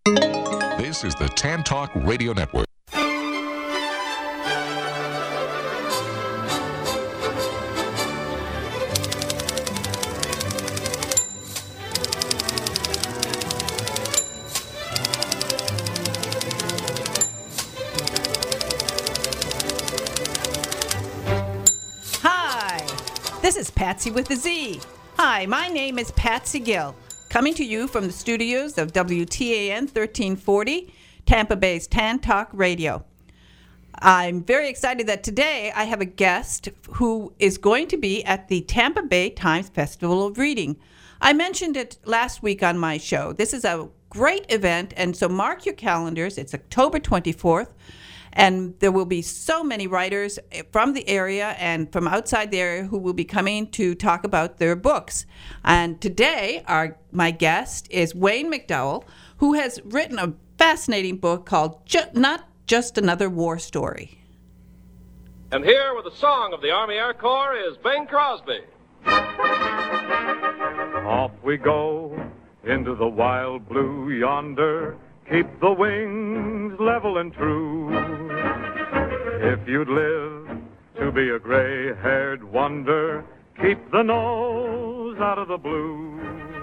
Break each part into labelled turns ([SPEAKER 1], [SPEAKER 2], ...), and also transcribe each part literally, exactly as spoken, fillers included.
[SPEAKER 1] This is the Tan Talk Radio Network.
[SPEAKER 2] Hi, this is Patsy with a Z. Hi, my name is Patsy Gill, coming to you from the studios of W T A N thirteen forty, Tampa Bay's Tan Talk Radio. I'm very excited that today I have a guest who is going to be at the Tampa Bay Times Festival of Reading. I mentioned it last week on my show. This is a great event, and so mark your calendars. It's October twenty-fourth, and there will be so many writers from the area and from outside the area who will be coming to talk about their books. And today, our my guest is Wayne McDowell, who has written a fascinating book called Ju- Not Just Another War Story.
[SPEAKER 3] And here with the song of the Army Air Corps is Bing Crosby.
[SPEAKER 4] Off we go into the wild blue yonder. Keep the wings level and true. If you'd live to be a gray-haired wonder, keep the nose out of the blue.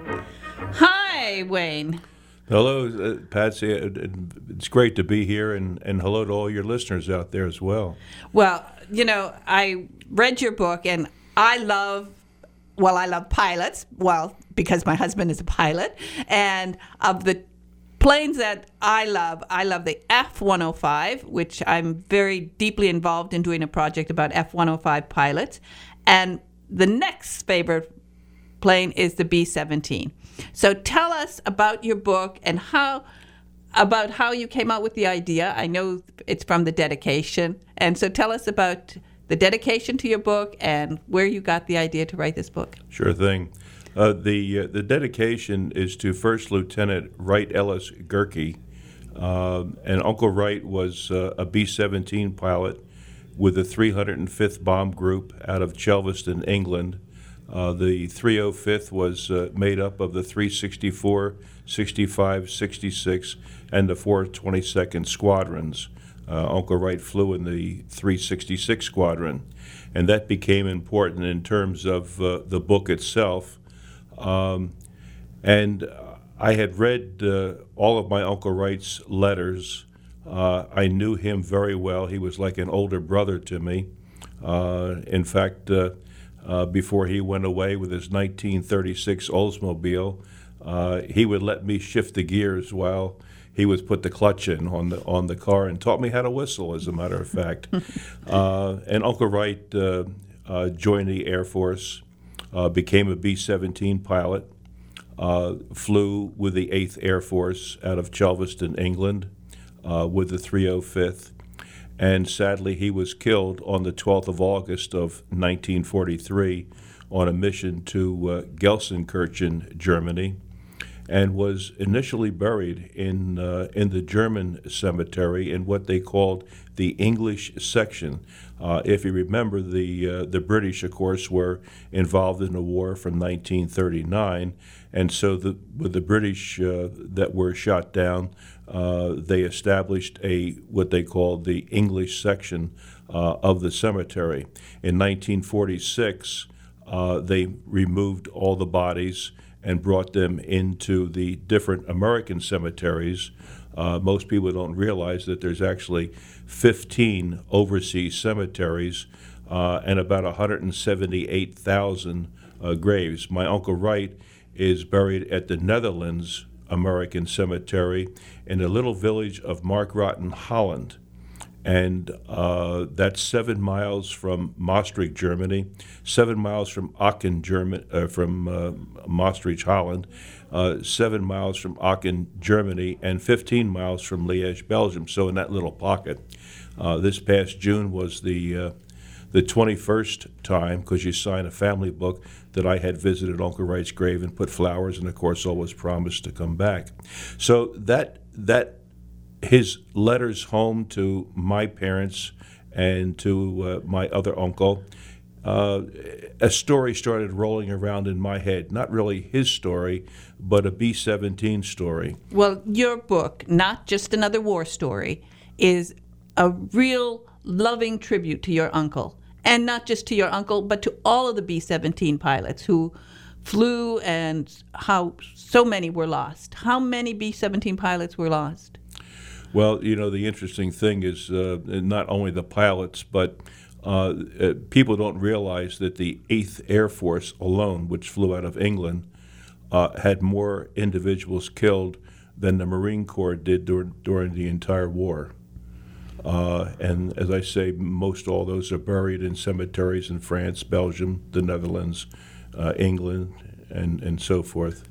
[SPEAKER 2] Hi, Wayne.
[SPEAKER 5] Hello, uh, Patsy. It's great to be here, and, and hello to all your listeners out there as well.
[SPEAKER 2] Well, you know, I read your book, and I love, well, I love pilots, well, because my husband is a pilot, and of the planes that I love, I love the F one oh five, which I'm very deeply involved in doing a project about F one oh five pilots. And the next favorite plane is the B seventeen. So tell us about your book and how about how you came out with the idea. I know it's from the dedication. And so tell us about the dedication to your book and where you got the idea to write this book.
[SPEAKER 5] Sure thing. Uh, the uh, the dedication is to First Lieutenant Wright Ellis Gerke, uh, and Uncle Wright was uh, a B seventeen pilot with the three hundred fifth Bomb Group out of Chelveston, England. Uh, the three oh fifth was uh, made up of the three sixty-four, sixty-five, sixty-six, and the four twenty-second squadrons. Uh, Uncle Wright flew in the three sixty-six squadron, and that became important in terms of uh, the book itself. Um, and I had read uh, all of my Uncle Wright's letters. Uh, I knew him very well. He was like an older brother to me. Uh, in fact, uh, uh, before he went away with his nineteen thirty-six Oldsmobile, uh, he would let me shift the gears while he would put the clutch in on the on the car, and taught me how to whistle, as a matter of fact. uh, and Uncle Wright uh, uh, joined the Air Force. Uh, became a B seventeen pilot, uh, flew with the eighth Air Force out of Chelveston, England, uh, with the three oh fifth, and sadly he was killed on the twelfth of August of nineteen forty-three on a mission to uh, Gelsenkirchen, Germany, and was initially buried in uh, in the German cemetery in what they called the English section. Uh, if you remember, the uh, the British, of course, were involved in the war from nineteen thirty-nine, and so the, with the British uh, that were shot down, uh, they established a what they called the English section uh, of the cemetery. In nineteen forty-six, uh, they removed all the bodies and brought them into the different American cemeteries. Uh, most people don't realize that there's actually fifteen overseas cemeteries uh, and about one hundred seventy-eight thousand uh, graves. My Uncle Wright is buried at the Netherlands American Cemetery in the little village of Markrotten, Holland. And uh, that's seven miles from Maastricht, Germany, seven miles from Aachen, German, uh, from uh, Maastricht, Holland, uh, seven miles from Aachen, Germany, and fifteen miles from Liège, Belgium. So in that little pocket, uh, this past June was the uh, the twenty-first time, because you sign a family book, that I had visited Uncle Wright's grave and put flowers, and of course always promised to come back. So that that. His letters home to my parents and to uh, my other uncle uh, a story started rolling around in my head. Not really his story, but a B seventeen story.
[SPEAKER 2] Well, your book, Not Just Another War Story, is a real loving tribute to your uncle. And not just to your uncle, but to all of the B seventeen pilots who flew, and how so many were lost. How many B seventeen pilots were lost?
[SPEAKER 5] Well, you know, the interesting thing is uh, not only the pilots, but uh, uh, people don't realize that the eighth Air Force alone, which flew out of England, uh, had more individuals killed than the Marine Corps did during, during the entire war. Uh, and as I say, most all those are buried in cemeteries in France, Belgium, the Netherlands, uh, England, and, and so forth.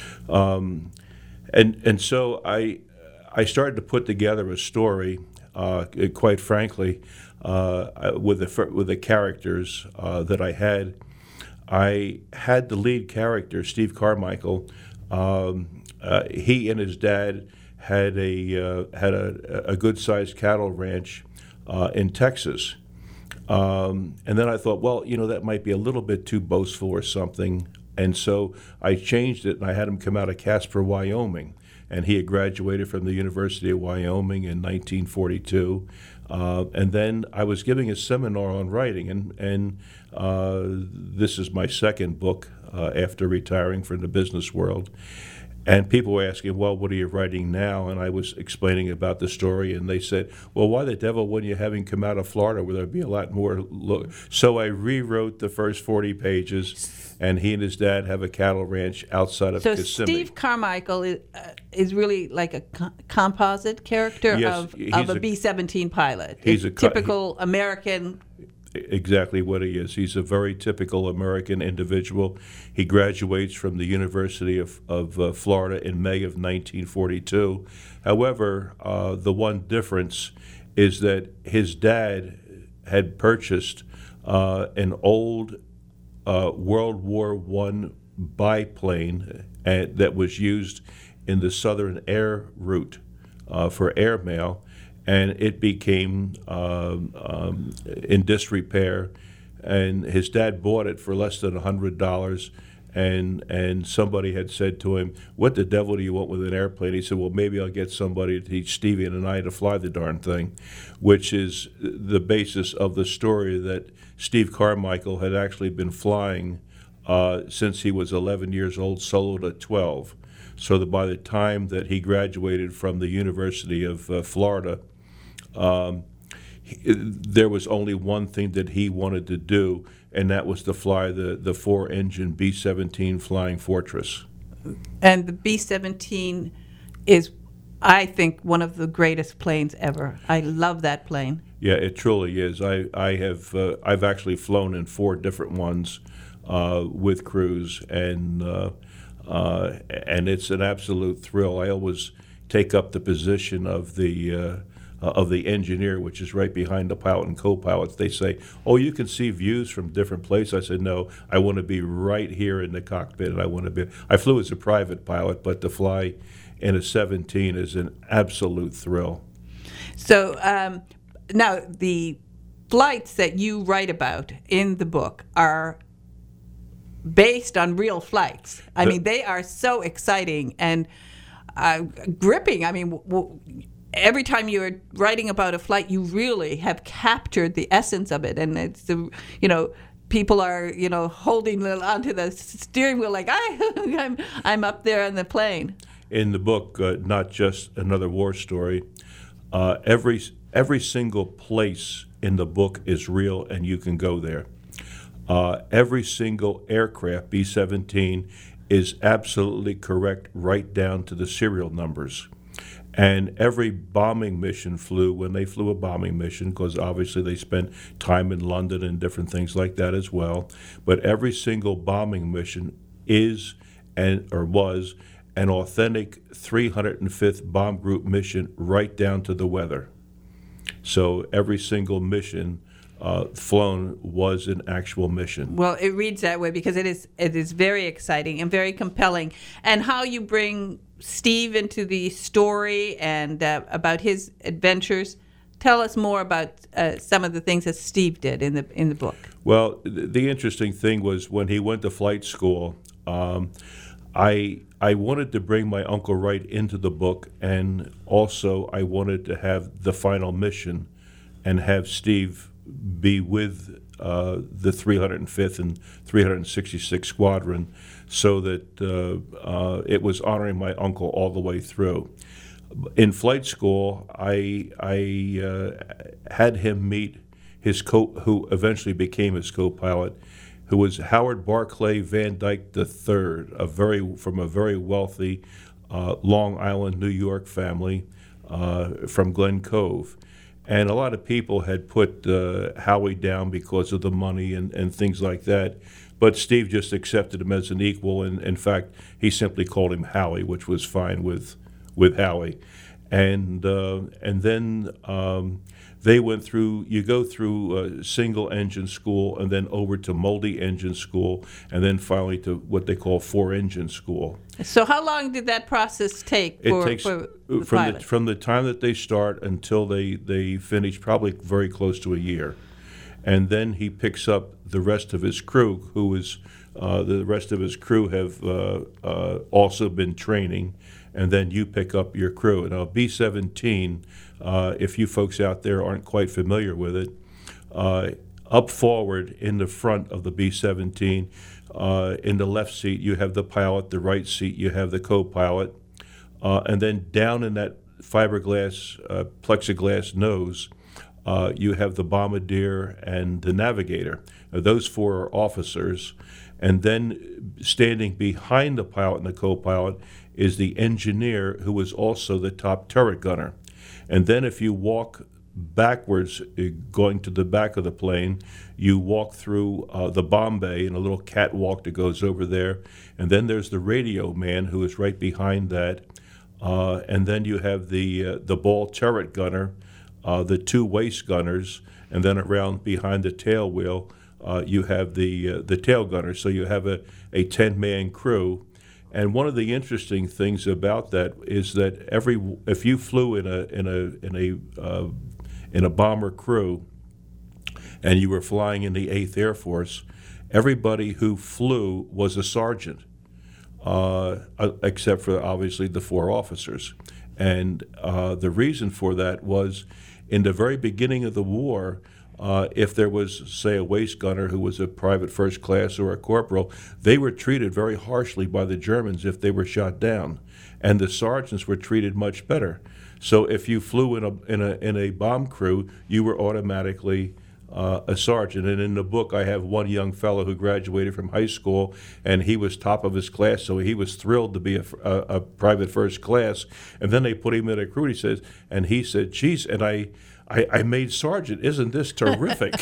[SPEAKER 5] Um, and and so I I started to put together a story, uh, quite frankly, uh, with the with the characters uh, that I had. I had the lead character, Steve Carmichael. Um, uh, he and his dad had a uh, had a, a good-sized cattle ranch uh, in Texas, um, and then I thought, well, you know, that might be a little bit too boastful or something, and so I changed it and I had him come out of Casper, Wyoming, and he had graduated from the University of Wyoming in nineteen forty-two, uh, and then I was giving a seminar on writing, and and uh, this is my second book uh, after retiring from the business world. And people were asking, well, what are you writing now? And I was explaining about the story, and they said, well, why the devil wouldn't you have him come out of Florida where there'd be a lot more? Lo-? So I rewrote the first forty pages, and he and his dad have a cattle ranch outside of
[SPEAKER 2] so
[SPEAKER 5] Kissimmee.
[SPEAKER 2] So Steve Carmichael is, uh, is really like a co- composite character
[SPEAKER 5] yes,
[SPEAKER 2] of, of a, a B seventeen pilot. He's it's a co- typical he, American.
[SPEAKER 5] Exactly what he is. He's a very typical American individual. He graduates from the University of, of uh, Florida in May of nineteen forty-two. However, uh, the one difference is that his dad had purchased uh, an old uh, World War One biplane uh, that was used in the Southern Air Route uh, for airmail. And it became um, um, in disrepair, and his dad bought it for less than a hundred dollars. And and somebody had said to him, "What the devil do you want with an airplane?" He said, "Well, maybe I'll get somebody to teach Stevie and I to fly the darn thing," which is the basis of the story that Steve Carmichael had actually been flying uh, since he was eleven years old, soloed at twelve. So that by the time that he graduated from the University of uh, Florida, Um, he, there was only one thing that he wanted to do, and that was to fly the, the four-engine B seventeen Flying Fortress.
[SPEAKER 2] And the B seventeen is, I think, one of the greatest planes ever. I love that plane.
[SPEAKER 5] Yeah, it truly is. I, I have uh, I've actually flown in four different ones uh, with crews, and uh, uh, and it's an absolute thrill. I always take up the position of the uh, Uh, of the engineer, which is right behind the pilot and co-pilots. They say, oh, you can see views from different places. I said, no, I want to be right here in the cockpit, and I want to be. I flew as a private pilot, but to fly in a seventeen is an absolute thrill.
[SPEAKER 2] So um, now the flights that you write about in the book are based on real flights. I
[SPEAKER 5] The,
[SPEAKER 2] mean, they are so exciting and uh, gripping. I mean, w- w- every time you're writing about a flight, you really have captured the essence of it, and it's the, you know, people are, you know, holding onto the steering wheel like I, I'm, I'm up there on the plane.
[SPEAKER 5] In the book, uh, Not Just Another War Story, uh, every every single place in the book is real, and you can go there. Uh, every single aircraft, B seventeen, is absolutely correct, right down to the serial numbers. And every bombing mission flew, when they flew a bombing mission, because obviously they spent time in London and different things like that as well, but every single bombing mission is and or was an authentic three hundred fifth Bomb Group mission right down to the weather. So every single mission uh, flown was an actual mission.
[SPEAKER 2] Well, it reads that way because it is it is very exciting and very compelling. And how you bring Steve into the story and uh, about his adventures. tell us more about uh, some of the things that Steve did in the in the book.
[SPEAKER 5] Well, th- the interesting thing was when he went to flight school, um, I I wanted to bring my Uncle Wright into the book, and also I wanted to have the final mission and have Steve be with uh, the three hundred fifth and three hundred sixty-sixth Squadron, so that uh, uh, it was honoring my uncle all the way through. In flight school, I I uh, had him meet his co, who eventually became his co-pilot, who was Howard Barclay Van Dyke the third, a very from a very wealthy uh, Long Island, New York family uh, from Glen Cove. And a lot of people had put uh, Howie down because of the money and, and things like that. But Steve just accepted him as an equal. And in fact, he simply called him Howie, which was fine with with Howie. And uh, and then um, they went through, you go through uh, single engine school and then over to multi-engine school and then finally to what they call four-engine school.
[SPEAKER 2] So how long did that process take for,
[SPEAKER 5] it takes,
[SPEAKER 2] for the
[SPEAKER 5] from
[SPEAKER 2] pilot?
[SPEAKER 5] the from the time that they start until they, they finish, probably very close to a year. And then he picks up the rest of his crew, who is, uh, the rest of his crew have uh, uh, also been training, and then you pick up your crew. Now, B seventeen, uh, if you folks out there aren't quite familiar with it, uh, up forward in the front of the B seventeen, uh, in the left seat, you have the pilot, the right seat, you have the co-pilot, uh, and then down in that fiberglass, uh, plexiglass nose, uh, you have the bombardier and the navigator. Now, those four are officers. And then standing behind the pilot and the co-pilot is the engineer, who is also the top turret gunner. And then if you walk backwards, uh, going to the back of the plane, you walk through uh, the bomb bay and a little catwalk that goes over there. And then there's the radio man, who is right behind that. Uh, and then you have the uh, the ball turret gunner, uh, the two waist gunners, and then around behind the tail wheel, uh, you have the uh, the tail gunner. So you have a, a ten-man crew. And one of the interesting things about that is that every if you flew in a in a in a uh, in a bomber crew, and you were flying in the eighth Air Force, everybody who flew was a sergeant, uh, except for obviously the four officers. And uh, the reason for that was, in the very beginning of the war, Uh, if there was, say, a waist gunner who was a private first class or a corporal, they were treated very harshly by the Germans if they were shot down, and the sergeants were treated much better. So if you flew in a in a in a bomb crew, you were automatically uh, a sergeant. And in the book, I have one young fellow who graduated from high school, and he was top of his class, so he was thrilled to be a, a, a private first class. And then they put him in a crew. He says, and he said, "Geez," and I. I, I made sergeant. Isn't this terrific?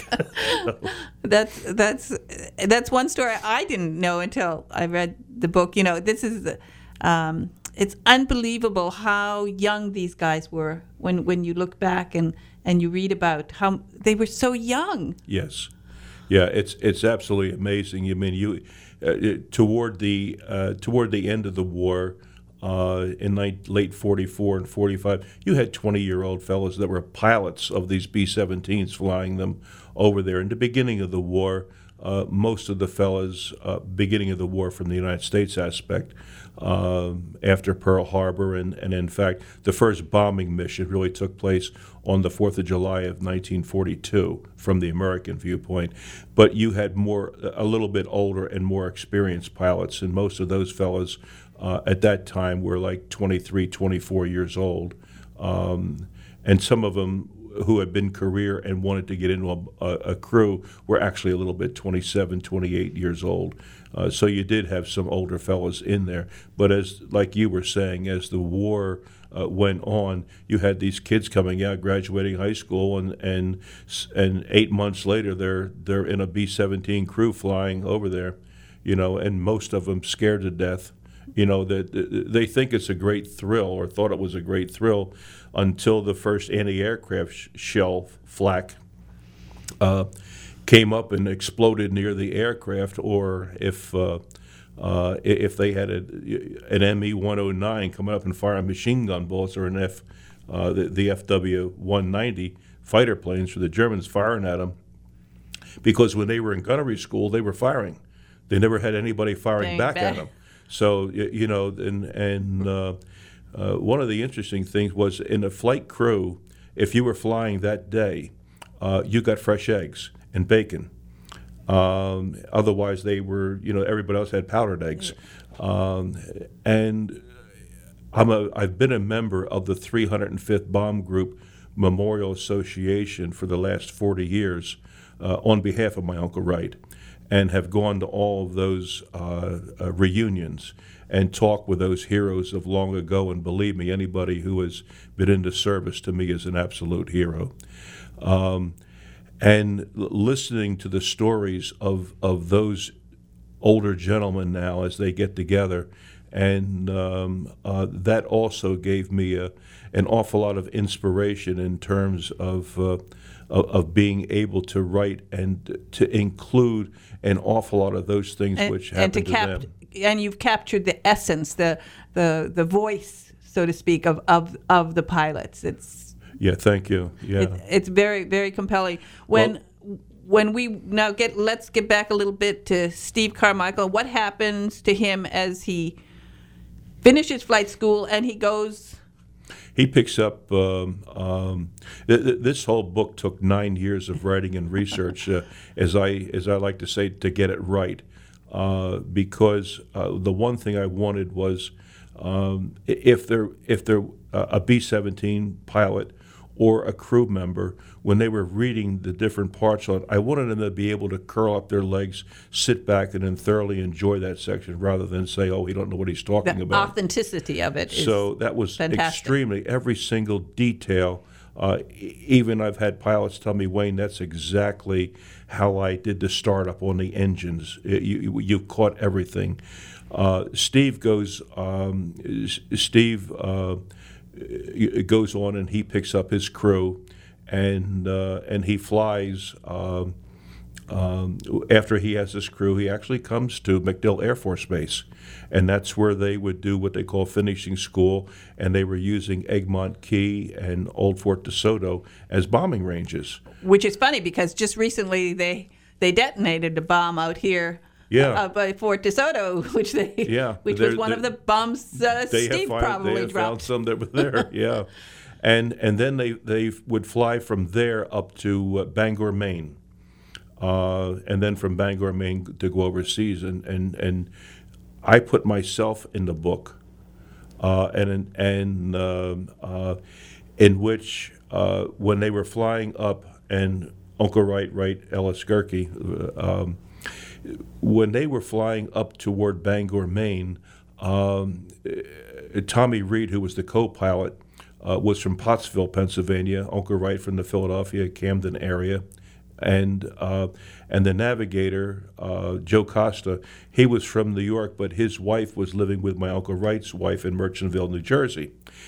[SPEAKER 2] that's that's that's one story I didn't know until I read the book. You know, this is um, it's unbelievable how young these guys were when, when you look back and, and you read about how they were so young.
[SPEAKER 5] Yes, yeah, it's it's absolutely amazing. I mean, you uh, toward the uh, toward the end of the war. Uh, in late, late forty-four and forty-five, you had twenty-year-old fellows that were pilots of these B seventeens flying them over there. In the beginning of the war, uh, most of the fellows, uh, beginning of the war from the United States aspect, uh, after Pearl Harbor, and, and in fact, the first bombing mission really took place on the fourth of July of nineteen forty-two from the American viewpoint. But you had more, a little bit older and more experienced pilots, and most of those fellows Uh, at that time were like twenty-three, twenty-four years old. Um, and some of them who had been career and wanted to get into a, a, a crew were actually a little bit twenty-seven, twenty-eight years old. Uh, so you did have some older fellows in there. But as like you were saying, as the war uh, went on, you had these kids coming out, graduating high school, and and and eight months later, they're they're in a B seventeen crew flying over there, you know, and most of them scared to death. You know, that they think it's a great thrill, or thought it was a great thrill, until the first anti-aircraft sh- shell flak uh, came up and exploded near the aircraft, or if uh, uh, if they had a, an M E one oh nine coming up and firing machine gun bullets, or an F uh, the, the F W one ninety fighter planes for the Germans firing at them, because when they were in gunnery school, they were firing. They never had anybody firing
[SPEAKER 2] Dang,
[SPEAKER 5] back
[SPEAKER 2] back.
[SPEAKER 5] at them. So, y- you know, and, and uh, uh, one of the interesting things was in a flight crew, if you were flying that day, uh, you got fresh eggs and bacon. Um, otherwise, they were, you know, everybody else had powdered eggs. Um, and I'm a, I've been a member of the three hundred fifth Bomb Group Memorial Association for the last forty years uh, on behalf of my Uncle Wright, and have gone to all of those uh, uh, reunions and talked with those heroes of long ago. And believe me, anybody who has been into service to me is an absolute hero. Um, and l- listening to the stories of, of those older gentlemen now as they get together, and um, uh, that also gave me a, an awful lot of inspiration in terms of, uh, of of being able to write and to include an awful lot of those things
[SPEAKER 2] and,
[SPEAKER 5] which
[SPEAKER 2] and
[SPEAKER 5] happened
[SPEAKER 2] to
[SPEAKER 5] to,
[SPEAKER 2] cap-
[SPEAKER 5] them.
[SPEAKER 2] and you've captured the essence, the the the voice, so to speak, of of, of the pilots. It's
[SPEAKER 5] Yeah, thank you. Yeah.
[SPEAKER 2] it, it's very very compelling. When when we now get let's get back a little bit to Steve Carmichael. What happens to him as he finishes flight school and he goes?
[SPEAKER 5] He picks up. Um, um, th- th- this whole book took nine years of writing and research, uh, as I as I like to say, to get it right. Uh, because uh, the one thing I wanted was um, i- if there if there uh, a B seventeen pilot or a crew member, when they were reading the different parts on it, I wanted them to be able to curl up their legs, sit back, and then thoroughly enjoy that section, rather than say, "Oh, he don't know what he's talking
[SPEAKER 2] The
[SPEAKER 5] about."
[SPEAKER 2] authenticity of it is
[SPEAKER 5] So that was
[SPEAKER 2] fantastic.
[SPEAKER 5] extremely, every single detail. Uh, e- even I've had pilots tell me, "Wayne, that's exactly how I did the startup on the engines. It- you, you, you've caught everything." Uh, Steve goes, um, S- Steve uh, goes on and he picks up his crew, and uh, and he flies. Um, Um, after he has his crew, he actually comes to MacDill Air Force Base, and that's where they would do what they call finishing school, and they were using Egmont Key and Old Fort DeSoto as bombing ranges.
[SPEAKER 2] Which is funny because just recently they they detonated a bomb out here.
[SPEAKER 5] Yeah.
[SPEAKER 2] Uh, by Fort DeSoto, which they
[SPEAKER 5] Yeah,
[SPEAKER 2] which was
[SPEAKER 5] they're-
[SPEAKER 2] one of
[SPEAKER 5] they-
[SPEAKER 2] the bombs uh,
[SPEAKER 5] They
[SPEAKER 2] Steve
[SPEAKER 5] have found,
[SPEAKER 2] probably
[SPEAKER 5] they have found
[SPEAKER 2] dropped.
[SPEAKER 5] some that were there, yeah, and and then they they would fly from there up to uh, Bangor, Maine. Uh, and then from Bangor, Maine, to go overseas, and and, and I put myself in the book, uh, and and um uh, in which uh, when they were flying up, and Uncle Wright, Wright Ellis Gerke, uh, um, when they were flying up toward Bangor, Maine, um, uh, Tommy Reed, who was the co-pilot, uh, was from Pottsville, Pennsylvania. Uncle Wright from the Philadelphia, Camden area. And uh, and the navigator, uh, Joe Costa, he was from New York, but his wife was living with my Uncle Wright's wife in Merchantville, New Jersey.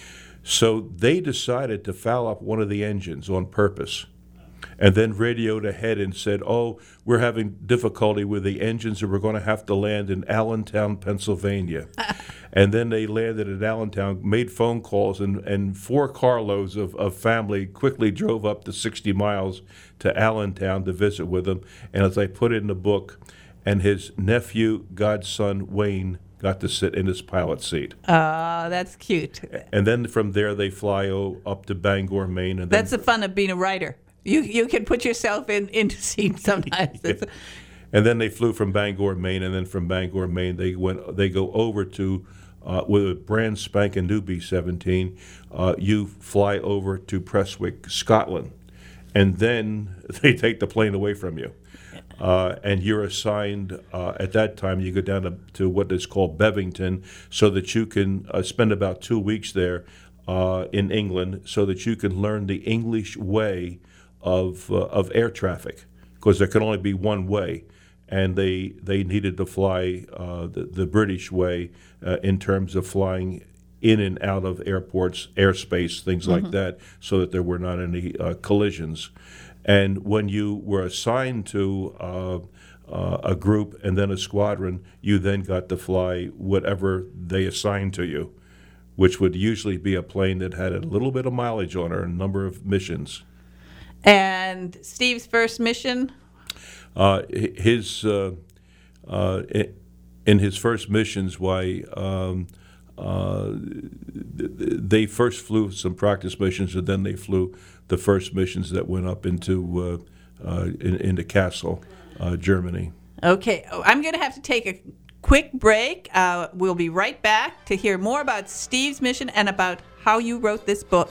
[SPEAKER 5] So they decided to foul up one of the engines on purpose, and then radioed ahead and said, "Oh, we're having difficulty with the engines, and we're going to have to land in Allentown, Pennsylvania." And then they landed at Allentown, made phone calls, and, and four carloads of, of family quickly drove up to sixty miles to Allentown to visit with them. And as I put it in the book, and his nephew, godson, Wayne, got to sit in his pilot seat.
[SPEAKER 2] Oh, that's cute.
[SPEAKER 5] And then from there, they fly o- up to Bangor, Maine. And then
[SPEAKER 2] That's the fun of being a writer. You you can put yourself in into scenes sometimes. It's-
[SPEAKER 5] And then they flew from Bangor, Maine, and then from Bangor, Maine, they went. They go over to uh, with a brand spanking new B seventeen. Uh, you fly over to Prestwick, Scotland, and then they take the plane away from you. Uh, and you're assigned uh, at that time. You go down to, to what is called Bevington, so that you can uh, spend about two weeks there uh, in England, so that you can learn the English way of uh, of air traffic, because there can only be one way. And they they needed to fly uh, the, the British way uh, in terms of flying in and out of airports, airspace, things like that, so that there were not any uh, collisions. And when you were assigned to uh, uh, a group and then a squadron, you then got to fly whatever they assigned to you. which would usually be a plane that had a little bit of mileage on her, a number of missions.
[SPEAKER 2] And Steve's first mission?
[SPEAKER 5] Uh, his uh, uh, in his first missions, why um, uh, they first flew some practice missions, and then they flew the first missions that went up into uh, uh, in, into Kassel, uh, Germany.
[SPEAKER 2] Okay, I'm going to have to take a quick break. Uh, we'll be right back to hear more about Steve's mission and about how you wrote this book.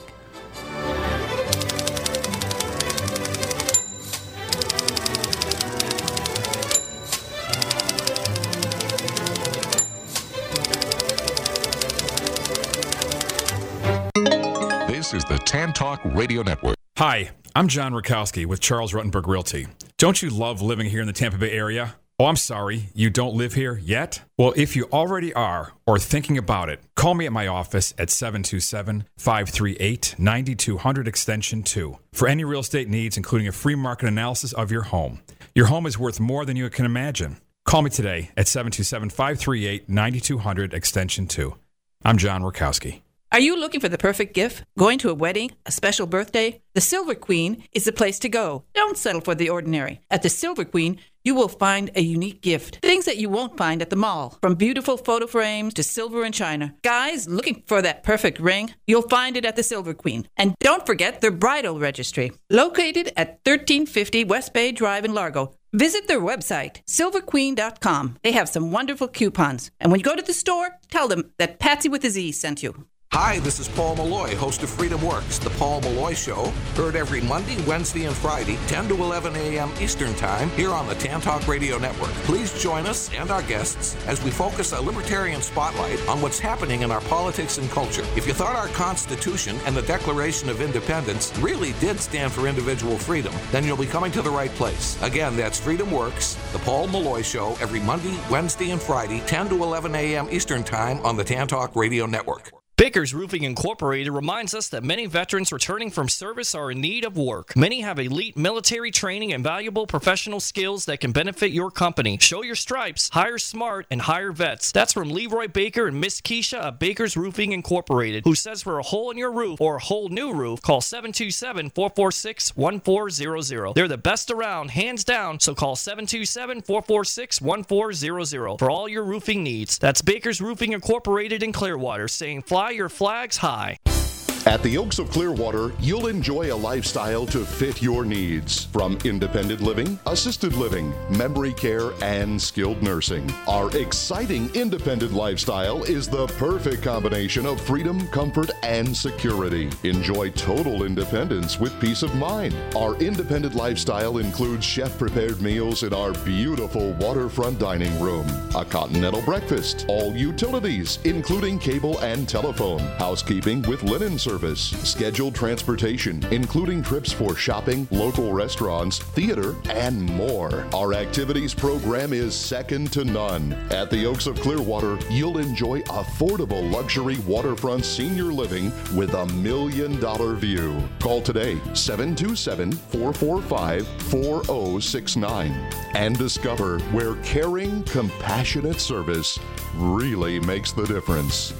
[SPEAKER 1] This is the Tan Talk Radio Network.
[SPEAKER 6] Hi, I'm John Rakowski with Charles Ruttenberg Realty. Don't you love living here in the Tampa Bay area? Oh, I'm sorry, you don't live here yet? Well, if you already are, or thinking about it, call me at my office at seven two seven, five three eight, nine two zero zero extension two for any real estate needs, including a free market analysis of your home. Your home is worth more than you can imagine. Call me today at seven two seven, five three eight, nine two zero zero extension two. I'm John Rakowski.
[SPEAKER 2] Are you looking for the perfect gift? Going to a wedding? A special birthday? The Silver Queen is the place to go. Don't settle for the ordinary. At the Silver Queen, you will find a unique gift. Things that you won't find at the mall. From beautiful photo frames to silver and china. Guys looking for that perfect ring? You'll find it at the Silver Queen. And don't forget their bridal registry. Located at thirteen fifty West Bay Drive in Largo. Visit their website, silver queen dot com. They have some wonderful coupons. And when you go to the store, tell them that Patsy with a Z sent you.
[SPEAKER 7] Hi, this is Paul Malloy, host of Freedom Works, the Paul Malloy Show, heard every Monday, Wednesday, and Friday, ten to eleven a.m. Eastern Time, here on the Tan Talk Radio Network. Please join us and our guests as we focus a libertarian spotlight on what's happening in our politics and culture. If you thought our Constitution and the Declaration of Independence really did stand for individual freedom, then you'll be coming to the right place. Again, that's Freedom Works, the Paul Malloy Show, every Monday, Wednesday, and Friday, ten to eleven a.m. Eastern Time on the Tan Talk Radio Network.
[SPEAKER 8] Baker's Roofing Incorporated reminds us that many veterans returning from service are in need of work. Many have elite military training and valuable professional skills that can benefit your company. Show your stripes, hire smart, and hire vets. That's from Leroy Baker and Miss Keisha of Baker's Roofing Incorporated, who says for a hole in your roof or a whole new roof, call seven two seven, four four six, one four zero zero. They're the best around, hands down, so call seven two seven, four four six, one four zero zero for all your roofing needs. That's Baker's Roofing Incorporated in Clearwater, saying fly your flags high.
[SPEAKER 9] At the Oaks of Clearwater, you'll enjoy a lifestyle to fit your needs. From independent living, assisted living, memory care, and skilled nursing. Our exciting independent lifestyle is the perfect combination of freedom, comfort, and security. Enjoy total independence with peace of mind. Our independent lifestyle includes chef-prepared meals in our beautiful waterfront dining room, a continental breakfast, all utilities, including cable and telephone, housekeeping with linen service, scheduled transportation, including trips for shopping, local restaurants, theater, and more. Our activities program is second to none. At the Oaks of Clearwater, you'll enjoy affordable luxury waterfront senior living with a million dollar view. Call today, seven two seven, four four five, four zero six nine, and discover where caring, compassionate service really makes the difference.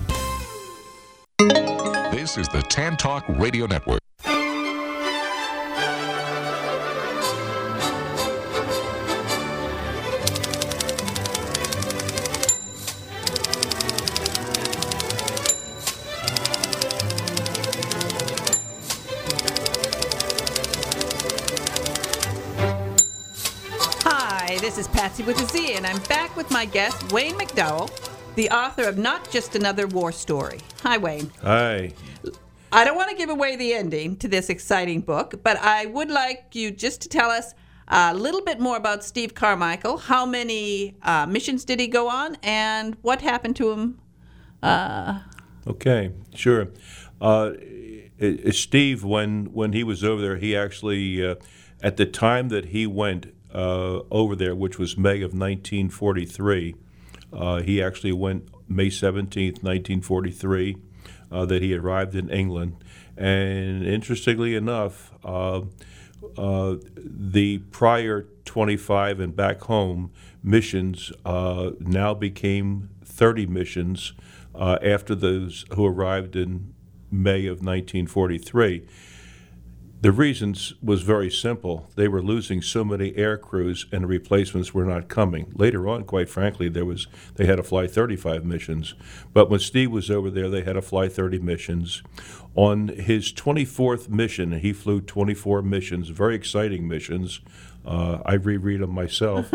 [SPEAKER 1] This is the Tan Talk Radio Network.
[SPEAKER 2] Hi, this is Patsy with a Z, and I'm back with my guest, Wayne McDowell, the author of Not Just Another War Story. Hi, Wayne.
[SPEAKER 5] Hi.
[SPEAKER 2] I don't want to give away the ending to this exciting book, but I would like you just to tell us a little bit more about Steve Carmichael. How many uh, missions did he go on, and what happened to him? Uh,
[SPEAKER 5] Okay, sure. Uh, i- Steve, when when he was over there, he actually, uh, at the time that he went uh, over there, which was May of nineteen forty-three, uh, he actually went May seventeenth, nineteen forty-three, uh, that he arrived in England. And interestingly enough, uh, uh, the prior twenty-five and back home missions uh, now became thirty missions uh, after those who arrived in May of nineteen forty-three. The reasons was very simple. They were losing so many air crews, and replacements were not coming. Later on, quite frankly, there was they had to fly thirty-five missions. But when Steve was over there, they had to fly thirty missions. On his twenty-fourth mission, he flew twenty-four missions, very exciting missions. Uh, I reread them myself.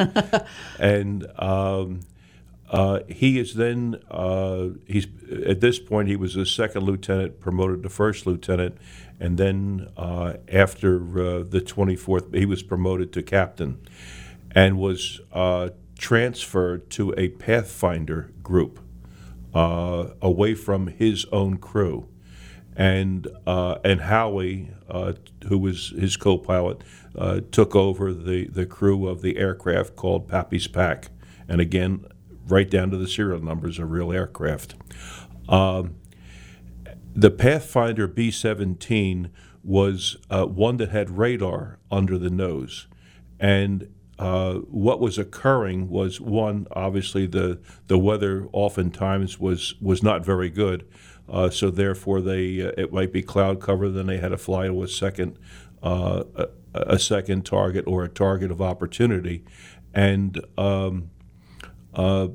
[SPEAKER 5] and um, uh, he is then, uh, he's at this point, he was a second lieutenant, promoted to first lieutenant. And then uh, after uh, the twenty-fourth, he was promoted to captain and was uh, transferred to a Pathfinder group uh, away from his own crew. And uh, and Howie, uh, who was his co-pilot, uh, took over the, the crew of the aircraft called Pappy's Pack. And again, right down to the serial numbers, a real aircraft. Um, The Pathfinder B seventeen was uh, one that had radar under the nose. And uh, what was occurring was, one, obviously the, the weather oftentimes was, was not very good. Uh, so therefore, they uh, it might be cloud cover, then they had to fly to a second, uh, a, a second target or a target of opportunity. And um, uh,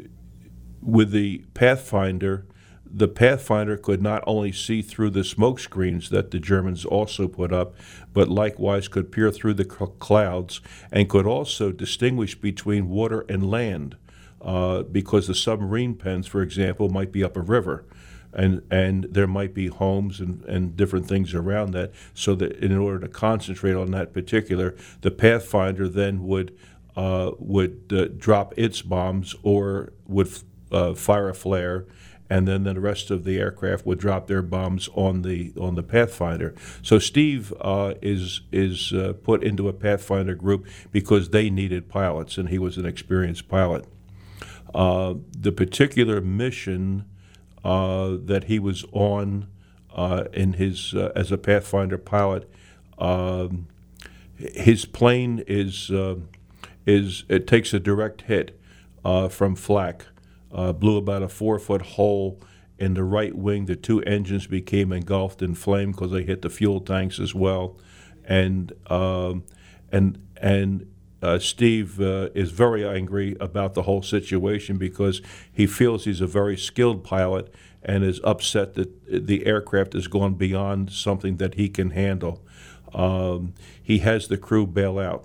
[SPEAKER 5] with the Pathfinder, the Pathfinder could not only see through the smoke screens that the Germans also put up, but likewise could peer through the c- clouds and could also distinguish between water and land, uh, because the submarine pens, for example, might be up a river, and and there might be homes and, and different things around that, so that in order to concentrate on that particular, the Pathfinder then would uh, would uh, drop its bombs or would uh, fire a flare, and then the rest of the aircraft would drop their bombs on the on the Pathfinder. So Steve uh, is is uh, put into a Pathfinder group because they needed pilots, and he was an experienced pilot. Uh, the particular mission uh, that he was on uh, in his uh, as a Pathfinder pilot, um, his plane is uh, is it takes a direct hit uh, from flak. Uh, blew about a four-foot hole in the right wing. The two engines became engulfed in flame because they hit the fuel tanks as well. And um, and and uh, Steve uh, is very angry about the whole situation because he feels he's a very skilled pilot and is upset that the aircraft has gone beyond something that he can handle. Um, he has the crew bail out,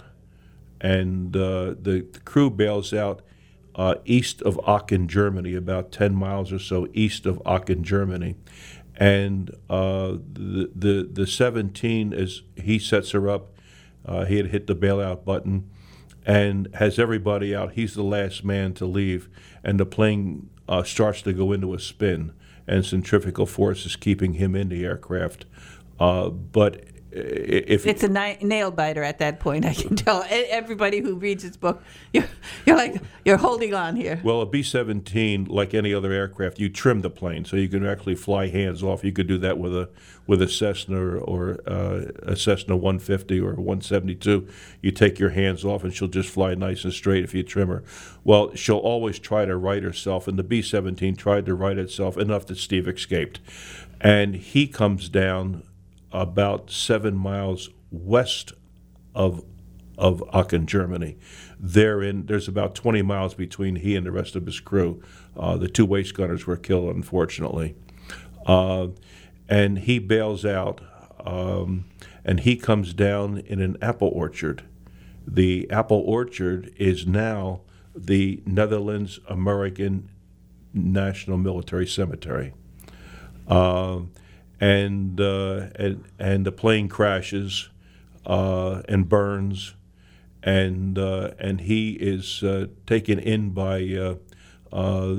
[SPEAKER 5] and uh, the, the crew bails out Uh, east of Aachen, Germany, about ten miles or so east of Aachen, Germany. And uh, the, the the seventeen, as he sets her up, uh, he had hit the bailout button and has everybody out. He's the last man to leave, and the plane uh, starts to go into a spin, and centrifugal force is keeping him in the aircraft. Uh, but If
[SPEAKER 2] it's a ni- nail biter at that point, I can tell everybody who reads his book. You're, you're like you're holding on here.
[SPEAKER 5] Well, a B seventeen, like any other aircraft, you trim the plane so you can actually fly hands off. You could do that with a with a Cessna or, or uh, a Cessna one fifty or a one seventy-two. You take your hands off, and she'll just fly nice and straight if you trim her. Well, she'll always try to right herself, and the B seventeen tried to right itself enough that Steve escaped, and he comes down about seven miles west of of Aachen, Germany. Therein, there's about twenty miles between he and the rest of his crew. Uh, the two waist gunners were killed, unfortunately. Uh, and he bails out, um, and he comes down in an apple orchard. The apple orchard is now the Netherlands American National Military Cemetery. Uh, And, uh, and and the plane crashes uh, and burns, and uh, and he is uh, taken in by uh, uh,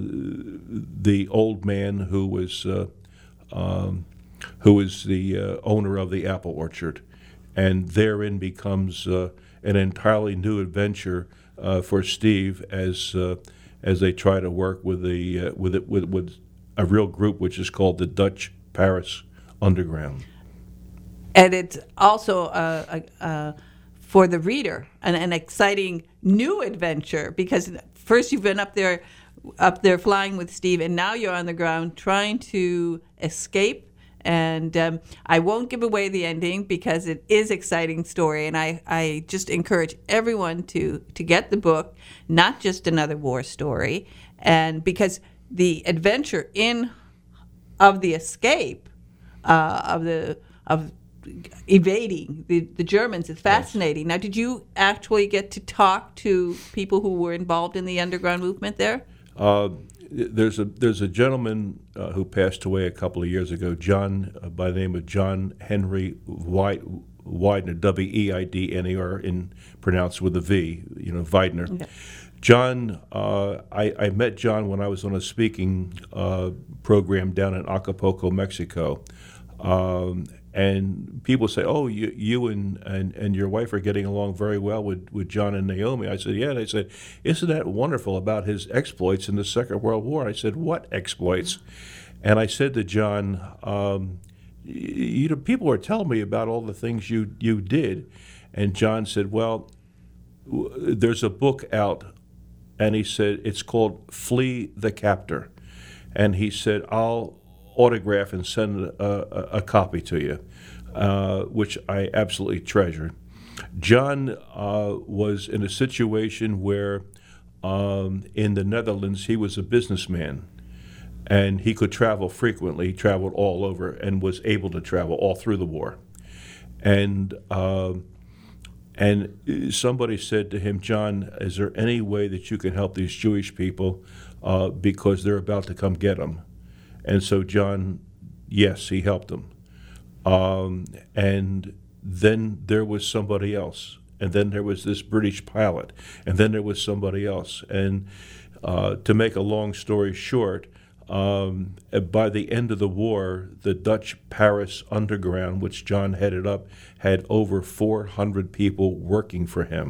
[SPEAKER 5] the old man who was uh, um, who was the uh, owner of the apple orchard, and therein becomes uh, an entirely new adventure uh, for Steve as uh, as they try to work with the uh, with it with with a real group which is called the Dutch Paris Underground.
[SPEAKER 2] And it's also uh, uh, uh, for the reader an, an exciting new adventure, because first you've been up there up there flying with Steve, and now you're on the ground trying to escape. And um, I won't give away the ending because it is an exciting story, and I, I just encourage everyone to, to get the book, Not Just Another War Story, and because the adventure in of the escape uh, of the of evading the, the Germans is fascinating. Yes. Now, did you actually get to talk to people who were involved in the underground movement there?
[SPEAKER 5] Uh, there's a there's a gentleman uh, who passed away a couple of years ago, John uh, by the name of John Henry Widener, W E I D N E R, in pronounced with a V, you know, Widener. Okay. John, uh, I, I met John when I was on a speaking uh, program down in Acapulco, Mexico. Um, and people say, oh, you, you and, and, and your wife are getting along very well with, with John and Naomi. I said, yeah. They said, isn't that wonderful about his exploits in the Second World War? I said, what exploits? And I said to John, um, you know, people are telling me about all the things you, you did. And John said, well, w- there's a book out, and he said, it's called Flee the Captor. And he said, I'll autograph and send a, a, a copy to you, uh, which I absolutely treasure. John uh, was in a situation where um, in the Netherlands he was a businessman, and he could travel frequently. He traveled all over and was able to travel all through the war. And uh, and somebody said to him, John, is there any way that you can help these Jewish people uh, because they're about to come get them? And so John, yes, he helped them. Um, and then there was somebody else. And then there was this British pilot. And then there was somebody else. And uh, to make a long story short, um, by the end of the war, the Dutch Paris Underground, which John headed up, had over four hundred people working for him.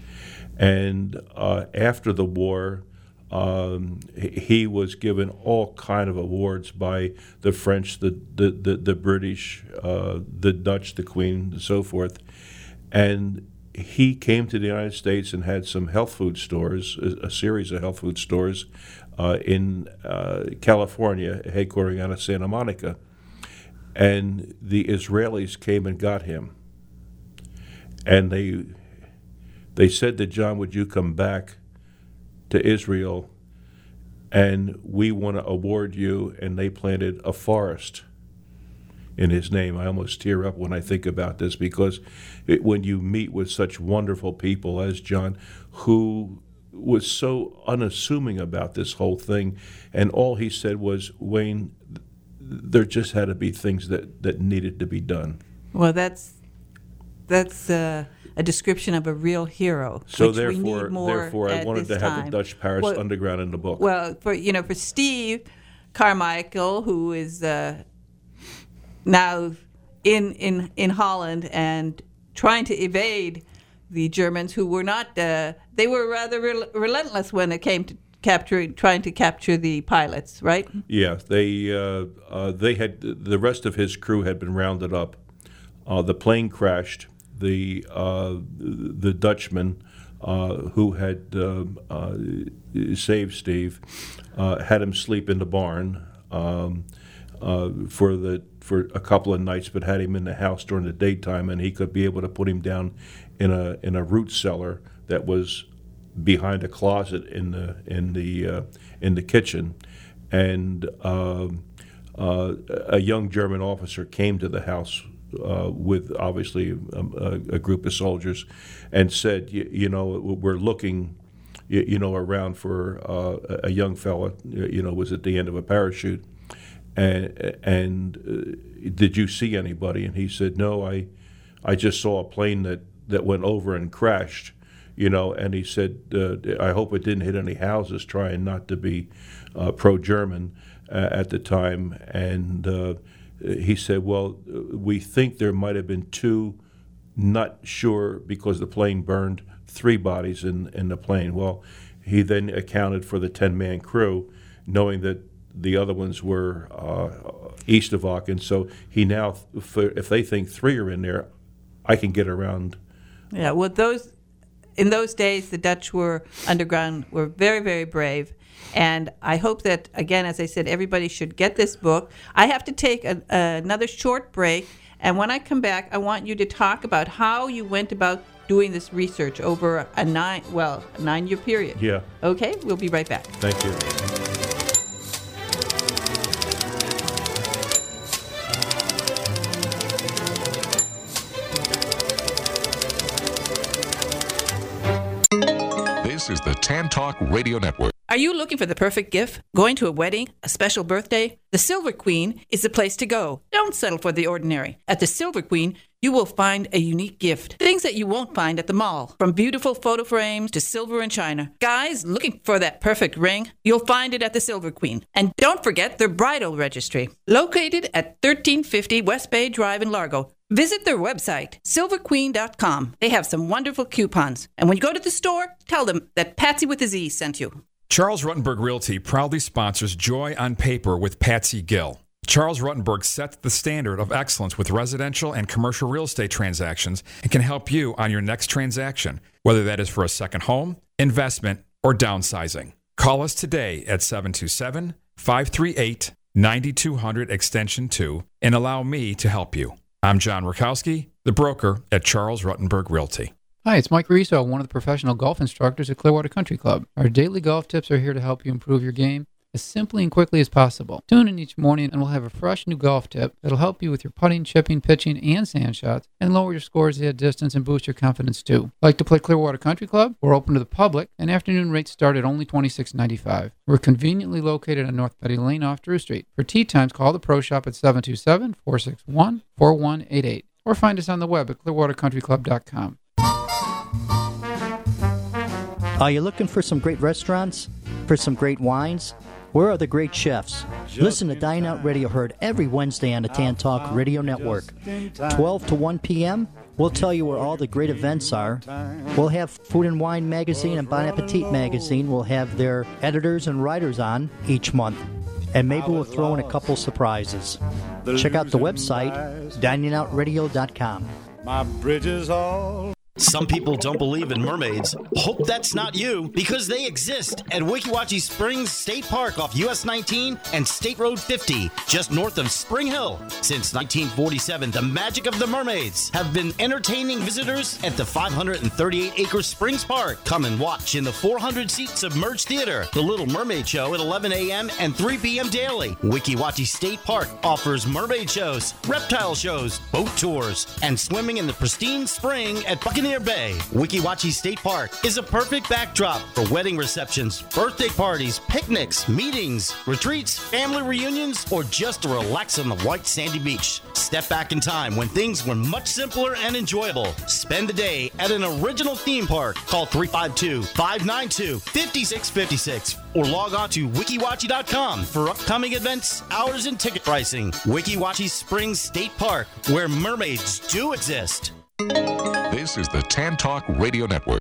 [SPEAKER 5] And uh, after the war, Um, he was given all kind of awards by the French, the the, the, the British, uh, the Dutch, the Queen, and so forth. And he came to the United States and had some health food stores, a, a series of health food stores uh, in uh, California, headquartering out of Santa Monica. And the Israelis came and got him. And they they said to John, would you come back to Israel, and we want to award you, and they planted a forest in his name. I almost tear up when I think about this, because it, when you meet with such wonderful people as John, who was so unassuming about this whole thing, and all he said was, Wayne, there just had to be things that, that needed to be done.
[SPEAKER 2] Well, that's that's uh, a description of a real hero.
[SPEAKER 5] So
[SPEAKER 2] which
[SPEAKER 5] therefore,
[SPEAKER 2] we need more
[SPEAKER 5] therefore, I wanted to have
[SPEAKER 2] time.
[SPEAKER 5] the Dutch Paris
[SPEAKER 2] well,
[SPEAKER 5] Underground in the book.
[SPEAKER 2] Well, for you know, for Steve Carmichael, who is uh, now in in in Holland and trying to evade the Germans, who were not uh, they were rather rel- relentless when it came to capturing, trying to capture the pilots, right?
[SPEAKER 5] Yeah, they uh, uh, they had the rest of his crew had been rounded up. Uh, the plane crashed. The uh, the Dutchman uh, who had uh, uh, saved Steve uh, had him sleep in the barn um, uh, for the for a couple of nights, but had him in the house during the daytime, and he could be able to put him down in a in a root cellar that was behind a closet in the in the uh, in the kitchen, and uh, uh, a young German officer came to the house uh, with obviously a, a group of soldiers, and said, you, you know, we're looking, you, you know, around for uh, a young fella, you know, was at the end of a parachute, and and uh, did you see anybody? And he said, no, I I just saw a plane that, that went over and crashed. You know, and he said, uh, I hope it didn't hit any houses, trying not to be uh, pro-German uh, at the time. And uh, he said, well, we think there might have been two, not sure because the plane burned, three bodies in, in the plane. Well, he then accounted for the ten-man crew, knowing that the other ones were uh, east of Aachen. So he now, if they think three are in there, I can get around.
[SPEAKER 2] Yeah, well, those... In those days, the Dutch were underground, were very, very brave. And I hope that, again, as I said, everybody should get this book. I have to take a, another short break. And when I come back, I want you to talk about how you went about doing this research over a nine, well, a nine-year period.
[SPEAKER 5] Yeah.
[SPEAKER 2] Okay, we'll be right back.
[SPEAKER 5] Thank you.
[SPEAKER 1] This is the Tan Talk Radio Network.
[SPEAKER 2] Are you looking for the perfect gift? Going to a wedding? A special birthday? The Silver Queen is the place to go. Don't settle for the ordinary. At the Silver Queen, you will find a unique gift. Things that you won't find at the mall. From beautiful photo frames to silver and china. Guys looking for that perfect ring? You'll find it at the Silver Queen. And don't forget their bridal registry. Located at thirteen fifty West Bay Drive in Largo. Visit their website, silver queen dot com. They have some wonderful coupons. And when you go to the store, tell them that Patsy with a Z sent you.
[SPEAKER 6] Charles Rutenberg Realty proudly sponsors Joy on Paper with Patsy Gill. Charles Rutenberg sets the standard of excellence with residential and commercial real estate transactions and can help you on your next transaction, whether that is for a second home, investment, or downsizing. Call us today at seven two seven, five three eight, nine two zero zero extension two and allow me to help you. I'm John Rakowski, the broker at Charles Rutenberg Realty.
[SPEAKER 10] Hi, it's Mike Riso, one of the professional golf instructors at Clearwater Country Club. Our daily golf tips are here to help you improve your game as simply and quickly as possible. Tune in each morning and we'll have a fresh new golf tip that'll help you with your putting, chipping, pitching, and sand shots and lower your scores at distance and boost your confidence too. Like to play Clearwater Country Club? We're open to the public and afternoon rates start at only twenty-six ninety-five. We're conveniently located on North Betty Lane off Drew Street. For tee times, call the Pro Shop at seven two seven, four six one, four one eight eight or find us on the web at clearwater country club dot com.
[SPEAKER 11] Are you looking for some great restaurants? For some great wines? Where are the great chefs? Listen to Dine Out Radio, heard every Wednesday on the Tan Talk Radio Network. twelve to one p.m., we'll tell you where all the great events are. We'll have Food and Wine Magazine and Bon Appetit Magazine. We'll have their editors and writers on each month. And maybe we'll throw in a couple surprises. Check out the website, dining out radio dot com.
[SPEAKER 12] My bridges all... Some people don't believe in mermaids. Hope that's not you, because they exist at Weeki Wachee Springs State Park off U S nineteen and State Road fifty, just north of Spring Hill. Since nineteen forty-seven, the magic of the mermaids have been entertaining visitors at the five hundred thirty-eight acre Springs Park. Come and watch in the four hundred seat submerged theater, the Little Mermaid Show at eleven a.m. and three p.m. daily. Weeki Wachee State Park offers mermaid shows, reptile shows, boat tours, and swimming in the pristine spring at Buccaneer Bay. Weeki Wachee State Park is a perfect backdrop for wedding receptions, birthday parties, picnics, meetings, retreats, family reunions, or just to relax on the white sandy beach. Step back in time when things were much simpler and enjoyable. Spend the day at an original theme park. Call three five two, five nine two, five six five six or log on to wiki wachee dot com for upcoming events, hours, and ticket pricing. Weeki Wachee Springs State Park, where mermaids do exist.
[SPEAKER 1] This is the Tan Talk Radio Network.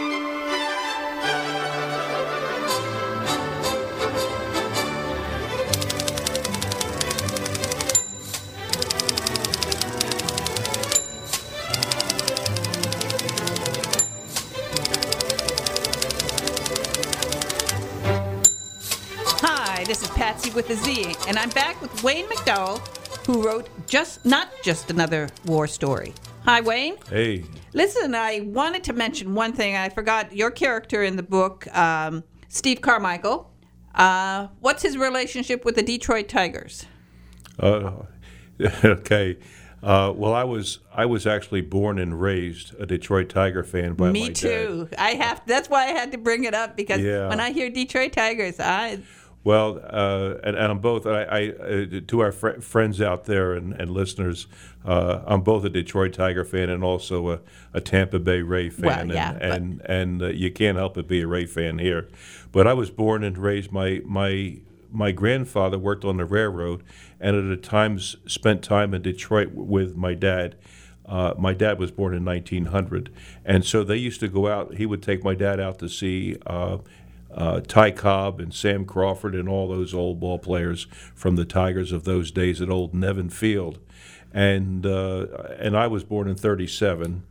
[SPEAKER 2] Hi, this is Patsy with a Z, and I'm back with Wayne McDowell, who wrote just not just another war story. Hi, Wayne.
[SPEAKER 5] Hey.
[SPEAKER 2] Listen, I wanted to mention one thing. I forgot your character in the book, um, Steve Carmichael. Uh, what's his relationship with the Detroit Tigers?
[SPEAKER 5] Uh, okay. Uh, well, I was I was actually born and raised a Detroit Tiger fan by
[SPEAKER 2] Me
[SPEAKER 5] my dad.
[SPEAKER 2] too. I have. That's why I had to bring it up, because
[SPEAKER 5] Yeah.
[SPEAKER 2] when I hear Detroit Tigers, I.
[SPEAKER 5] Well, uh, and, and I'm both. I, I uh, to our fr- friends out there and, and listeners, uh, I'm both a Detroit Tiger fan and also a, a Tampa Bay Ray fan.
[SPEAKER 2] Well, yeah,
[SPEAKER 5] and and, and uh, you can't help but be a Ray fan here. But I was born and raised. My my my grandfather worked on the railroad, and at the times spent time in Detroit with my dad. Uh, my dad was born in nineteen hundred, and so they used to go out. He would take my dad out to see. Uh, Uh, Ty Cobb and Sam Crawford and all those old ball players from the Tigers of those days at old Nevin Field, and uh, and I was born in thirty-seven,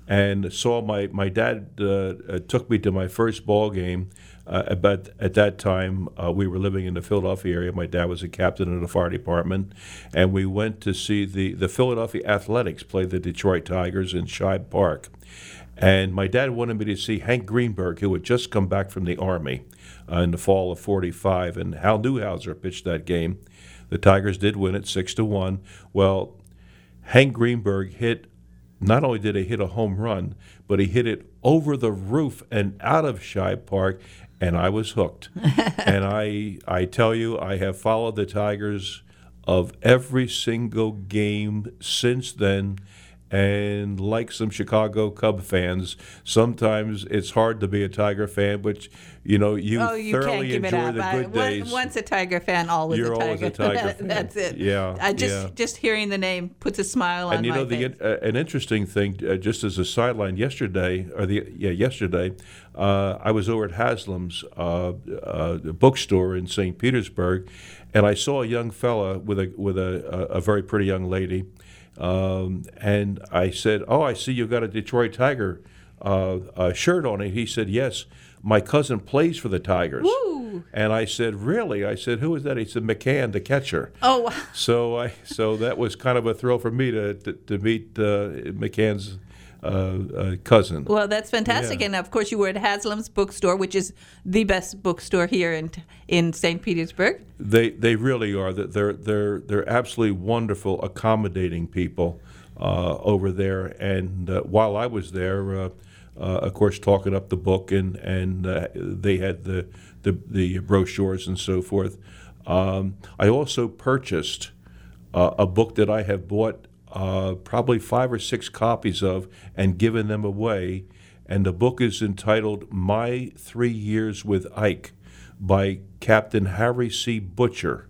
[SPEAKER 5] and saw my my dad uh, uh, took me to my first ball game. Uh, about at that time, uh, we were living in the Philadelphia area. My dad was a captain in the fire department, and we went to see the the Philadelphia Athletics play the Detroit Tigers in Shibe Park. And my dad wanted me to see Hank Greenberg, who had just come back from the Army uh, in the fall of forty-five, and Hal Newhouser pitched that game. The Tigers did win it six to one. Well, Hank Greenberg hit. Not only did he hit a home run, but he hit it over the roof and out of Shibe Park, and I was hooked. And I I tell you, I have followed the Tigers of every single game since then. And like some Chicago Cub fans, sometimes it's hard to be a Tiger fan, but you know you,
[SPEAKER 2] oh, you
[SPEAKER 5] thoroughly
[SPEAKER 2] can't give
[SPEAKER 5] enjoy
[SPEAKER 2] it
[SPEAKER 5] the
[SPEAKER 2] up.
[SPEAKER 5] good
[SPEAKER 2] I,
[SPEAKER 5] days.
[SPEAKER 2] Once a Tiger fan, always
[SPEAKER 5] You're
[SPEAKER 2] a Tiger.
[SPEAKER 5] always a Tiger fan.
[SPEAKER 2] That's it.
[SPEAKER 5] Yeah,
[SPEAKER 2] I just
[SPEAKER 5] yeah.
[SPEAKER 2] just hearing the name puts a smile
[SPEAKER 5] and
[SPEAKER 2] on
[SPEAKER 5] you
[SPEAKER 2] my
[SPEAKER 5] know, the,
[SPEAKER 2] face.
[SPEAKER 5] uh, an interesting thing, uh, just as a sideline, yesterday, or the yeah, yesterday, uh, I was over at Haslam's uh, uh, bookstore in Saint Petersburg, and I saw a young fella with a with a, a, a very pretty young lady. Um, and I said, "Oh, I see you've got a Detroit Tiger uh, uh, shirt on it." He said, "Yes, my cousin plays for the Tigers."
[SPEAKER 2] Woo.
[SPEAKER 5] And I said, "Really?" I said, "Who is that?" He said, "McCann, the catcher."
[SPEAKER 2] Oh, wow.
[SPEAKER 5] So I so that was kind of a thrill for me to to, to meet uh, McCann's uh, uh, cousin.
[SPEAKER 2] Well, that's fantastic.
[SPEAKER 5] Yeah.
[SPEAKER 2] And, of course, you were at Haslam's bookstore, which is the best bookstore here in in Saint Petersburg.
[SPEAKER 5] They they really are. They're they're they're absolutely wonderful, accommodating people uh, over there. And uh, while I was there, uh, uh, of course, talking up the book, and and uh, they had the, the the brochures and so forth. Um, I also purchased uh, a book that I have bought uh, probably five or six copies of and given them away. And the book is entitled "My Three Years with Ike" by Captain Harry C. Butcher.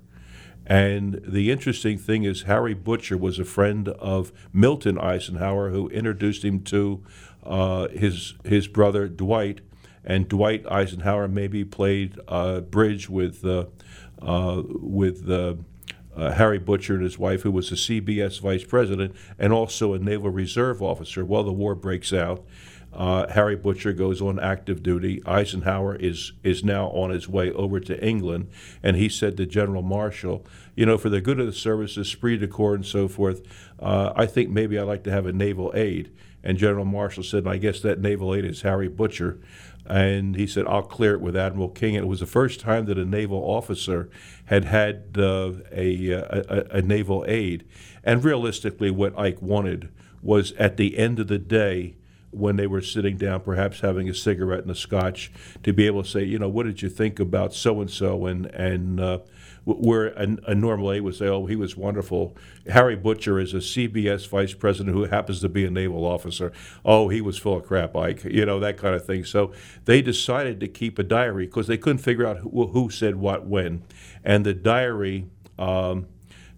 [SPEAKER 5] And the interesting thing is Harry Butcher was a friend of Milton Eisenhower, who introduced him to uh, his his brother Dwight. And Dwight Eisenhower maybe played uh, bridge with uh, uh, with uh, uh, Harry Butcher and his wife, who was a C B S vice president and also a Naval Reserve officer. Well, the war breaks out. Uh, Harry Butcher goes on active duty. Eisenhower is is now on his way over to England, and he said to General Marshall, you know, for the good of the service, esprit de corps and so forth, uh, I think maybe I'd like to have a naval aide. And General Marshall said, I guess that naval aide is Harry Butcher. And he said, I'll clear it with Admiral King. And it was the first time that a naval officer had had uh, a, a, a naval aide. And realistically, what Ike wanted was at the end of the day, when they were sitting down, perhaps having a cigarette and a scotch, to be able to say, you know, what did you think about so-and-so? And, and uh, where a, a normal aide would say, oh, he was wonderful. Harry Butcher is a C B S vice president who happens to be a naval officer. Oh, he was full of crap, Ike, you know, that kind of thing. So they decided to keep a diary because they couldn't figure out who, who said what when. And the diary um,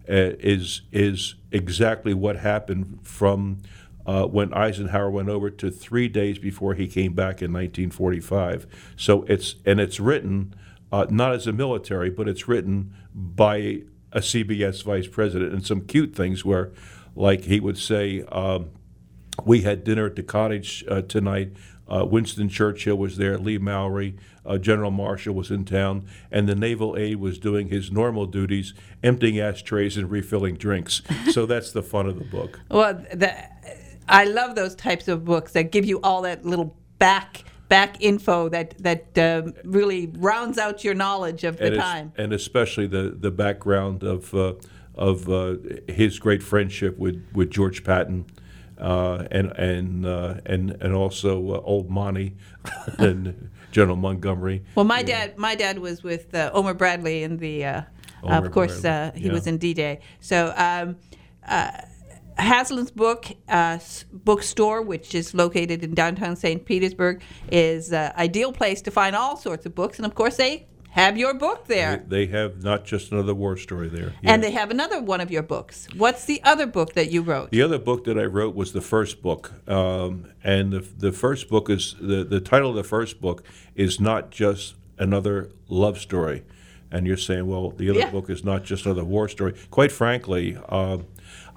[SPEAKER 5] is is exactly what happened from Uh, when Eisenhower went over to three days before he came back in nineteen forty-five. So it's and it's written uh, not as a military, but it's written by a C B S vice president. And some cute things where, like he would say, um, we had dinner at the cottage uh, tonight. Uh, Winston Churchill was there, Lee Mallory, uh, General Marshall was in town, and the naval aide was doing his normal duties, emptying ashtrays and refilling drinks. So that's the fun of the book.
[SPEAKER 2] Well, the, I love those types of books that give you all that little back back info that that um, really rounds out your knowledge of the
[SPEAKER 5] and
[SPEAKER 2] time,
[SPEAKER 5] and especially the the background of uh, of uh, his great friendship with, with George Patton, uh, and and uh, and and also uh, Old Monty and General Montgomery.
[SPEAKER 2] Well, my dad my dad was with uh, Omar Bradley in the, uh,
[SPEAKER 5] Omar
[SPEAKER 2] of course, uh, he
[SPEAKER 5] yeah.
[SPEAKER 2] was in D-Day. So. Um, uh, Haslam's book uh, bookstore, which is located in downtown Saint Petersburg, is an ideal place to find all sorts of books. And, of course, they have your book there.
[SPEAKER 5] They, they have not just another war story there.
[SPEAKER 2] And
[SPEAKER 5] Yes.
[SPEAKER 2] they have another one of your books. What's the other book that you wrote?
[SPEAKER 5] The other book that I wrote was the first book. Um, and the, the first book is, the, the title of the first book is not just another love story. And you're saying, well, the other
[SPEAKER 2] Yeah.
[SPEAKER 5] book is not just another war story. Quite frankly, uh,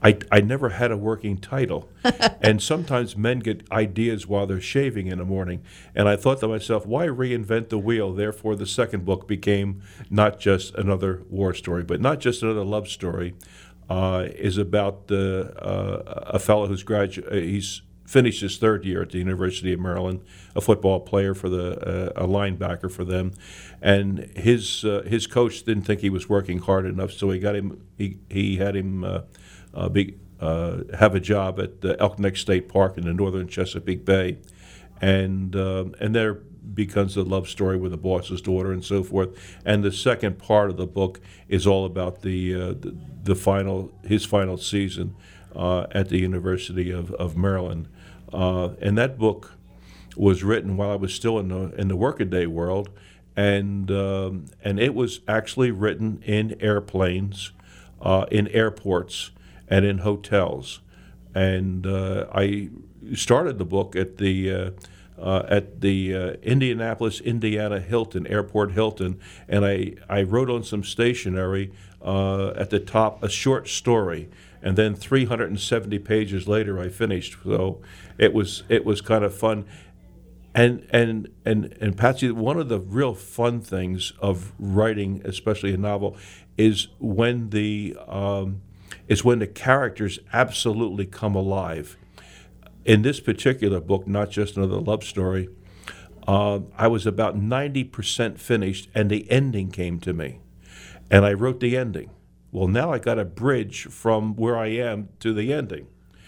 [SPEAKER 5] I, I never had a working title. And sometimes men get ideas while they're shaving in the morning. And I thought to myself, why reinvent the wheel? Therefore, the second book became not just another war story, but not just another love story. Uh, is about uh, uh, a fellow who's gradu- he's finished his third year at the University of Maryland, a football player for the uh, a linebacker for them, and his uh, his coach didn't think he was working hard enough, so he got him he he had him uh, uh, be, uh, have a job at the Elk Neck State Park in the northern Chesapeake Bay, and uh, and there becomes a love story with the boss's daughter and so forth. And the second part of the book is all about the uh, the, the final his final season uh, at the University of, of Maryland. Uh, and that book was written while I was still in the in the workaday world, and um, and it was actually written in airplanes, uh, in airports, and in hotels. And uh, I started the book at the uh, uh, at the uh, Indianapolis, Indiana Hilton, Airport Hilton, and I, I wrote on some stationery uh, at the top a short story. And then three hundred seventy pages later, I finished. So it was it was kind of fun, and and and and Patsy, one of the real fun things of writing, especially a novel, is when the um, is when the characters absolutely come alive. In this particular book, Not Just Another Love Story, uh, I was about ninety percent finished, and the ending came to me, and I wrote the ending. Well, now I got a bridge from where I am to the ending.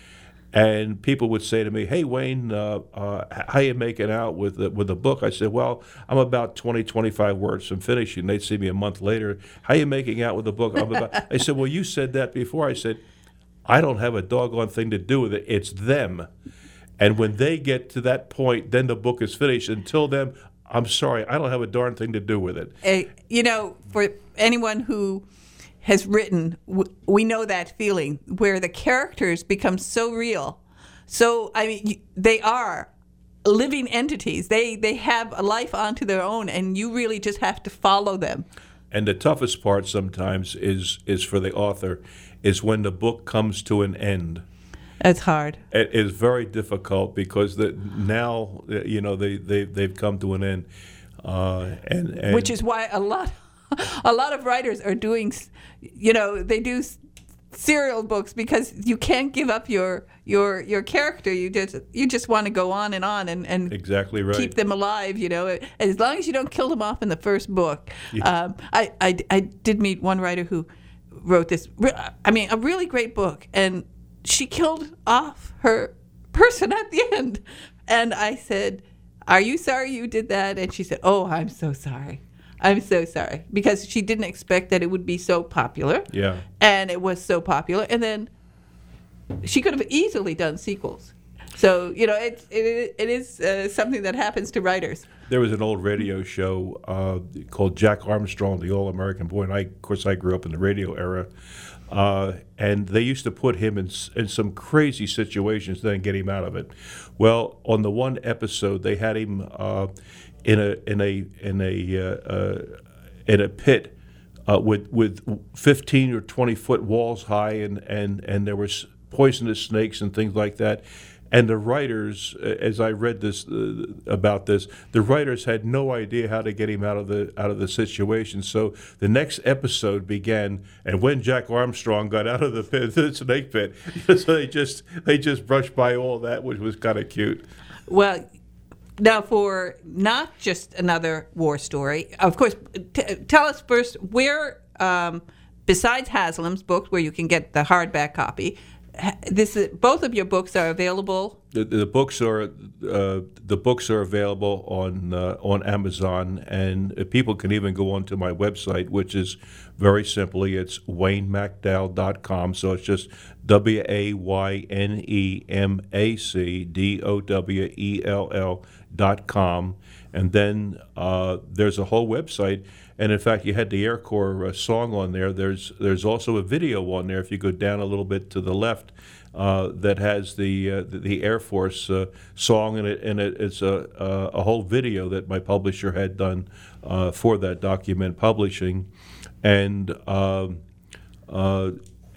[SPEAKER 5] And people would say to me, hey, Wayne, uh, uh, how you making out with the, with the book? I said, well, I'm about twenty, twenty-five words from finishing. They'd see me a month later. How you making out with the book? I'm about. I said, well, you said that before. I said, I don't have a doggone thing to do with it. It's them. And when they get to that point, then the book is finished. Until then, I'm sorry, I don't have a darn thing to do with it.
[SPEAKER 2] Uh, you know, for anyone who has written, we know that feeling where the characters become so real. So, I mean, they are living entities. They they have a life onto their own, and you really just have to follow them.
[SPEAKER 5] And the toughest part sometimes is is for the author, is when the book comes to an end.
[SPEAKER 2] It's hard.
[SPEAKER 5] It is very difficult because the, now, you know, they, they, they've come to an end. Uh, and, and
[SPEAKER 2] Which is why a lot a lot of writers are doing, you know, they do serial books because you can't give up your your your character. You just you just want to go on and on and, and
[SPEAKER 5] exactly right.
[SPEAKER 2] keep them alive, you know, as long as you don't kill them off in the first book.
[SPEAKER 5] Yeah.
[SPEAKER 2] Um, I, I, I did meet one writer who wrote this, I mean, a really great book, and she killed off her person at the end. And I said, are you sorry you did that? And she said, oh, I'm so sorry. I'm so sorry. Because she didn't expect that it would be so popular.
[SPEAKER 5] Yeah.
[SPEAKER 2] And it was so popular. And then she could have easily done sequels. So, you know, it, it, it is uh, something that happens to writers.
[SPEAKER 5] There was an old radio show uh, called Jack Armstrong, the All-American Boy. And, I, of course, I grew up in the radio era. Uh, and they used to put him in in some crazy situations, then get him out of it. Well, on the one episode, they had him uh, in a in a in a uh, uh, in a pit uh, with with fifteen or twenty foot walls high, and and and there was poisonous snakes and things like that. And the writers, as I read this uh, about this, the writers had no idea how to get him out of the out of the situation. So the next episode began, and when Jack Armstrong got out of the pit, the snake pit, so they just they just brushed by all that, which was kind of cute.
[SPEAKER 2] Well, now for Not Just Another War Story, of course, t- tell us first where, um, besides Haslam's books, where you can get the hardback copy. This is, both of your books are available.
[SPEAKER 5] The, the books are uh, the books are available on uh, on Amazon, and people can even go onto my website, which is very simply it's wayne macdowell dot com. So it's just W A Y N E M A C D O W E L L dot com, and then uh, there's a whole website. And in fact, you had the Air Corps uh, song on there. There's there's also a video on there. If you go down a little bit to the left, uh, that has the uh, the, the Air Force uh, song in it, and it, it's a, a a whole video that my publisher had done uh, for that document publishing, and uh, uh,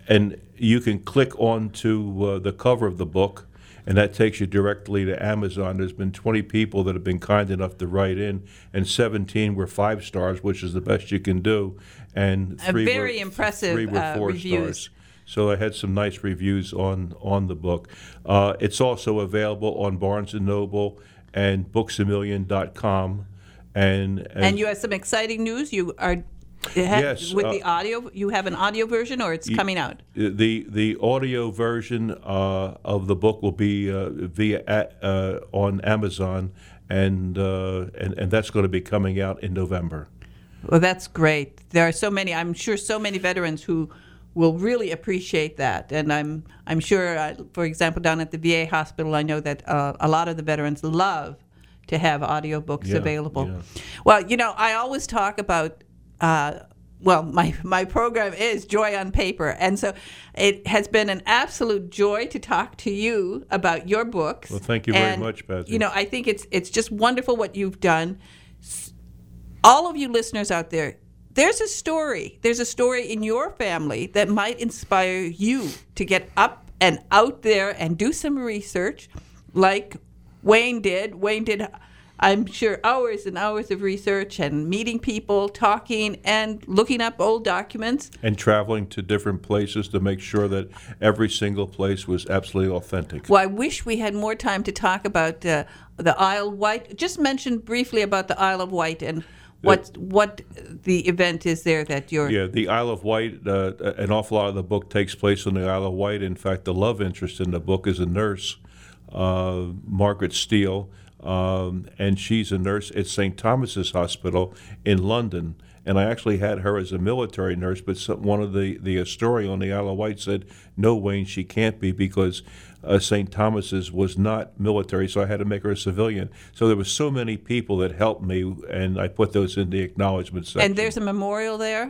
[SPEAKER 5] and you can click onto uh, the cover of the book, and that takes you directly to Amazon. There's been twenty people that have been kind enough to write in, and seventeen were five stars, which is the best you can do, and
[SPEAKER 2] A
[SPEAKER 5] three
[SPEAKER 2] very
[SPEAKER 5] were,
[SPEAKER 2] impressive
[SPEAKER 5] three were
[SPEAKER 2] uh,
[SPEAKER 5] four
[SPEAKER 2] reviews.
[SPEAKER 5] stars. So I had some nice reviews on on the book. Uh, it's also available on Barnes and Noble and books a million dot com. And, and,
[SPEAKER 2] And you have some exciting news. You are ha-
[SPEAKER 5] Yes,
[SPEAKER 2] with
[SPEAKER 5] uh,
[SPEAKER 2] the audio. You have an audio version, or it's
[SPEAKER 5] y-
[SPEAKER 2] coming out.
[SPEAKER 5] The the audio version uh, of the book will be uh, via uh, on Amazon, and, uh, and and that's going to be coming out in November.
[SPEAKER 2] Well, that's great. There are so many. I'm sure so many veterans who will really appreciate that, and I'm I'm sure. Uh, for example, down at the V A hospital, I know that uh, a lot of the veterans love to have audiobooks
[SPEAKER 5] Yeah,
[SPEAKER 2] available.
[SPEAKER 5] yeah.
[SPEAKER 2] Well, you know, I always talk about. Uh, well, my, my program is Joy on Paper, and so it has been an absolute joy to talk to you about your books.
[SPEAKER 5] Well, thank you very
[SPEAKER 2] And,
[SPEAKER 5] much, Patsy.
[SPEAKER 2] You know, I think it's it's just wonderful what you've done. S- All of you listeners out there, there's a story. There's a story in your family that might inspire you to get up and out there and do some research, like Wayne did. Wayne did. I'm sure hours and hours of research and meeting people, talking, and looking up old documents.
[SPEAKER 5] And traveling to different places to make sure that every single place was absolutely authentic.
[SPEAKER 2] Well, I wish we had more time to talk about uh, the Isle of Wight. Just mention briefly about the Isle of Wight and what what the event is there that you're...
[SPEAKER 5] Yeah, the Isle of Wight, uh, an awful lot of the book takes place on the Isle of Wight. In fact, the love interest in the book is a nurse, uh, Margaret Steele. Um, and she's a nurse at Saint Thomas's Hospital in London. And I actually had her as a military nurse, but some, one of the, the historian on the Isle of Wight said, no, Wayne, she can't be because uh, Saint Thomas's was not military, so I had to make her a civilian. So there were so many people that helped me, and I put those in the acknowledgement section.
[SPEAKER 2] And there's a memorial there?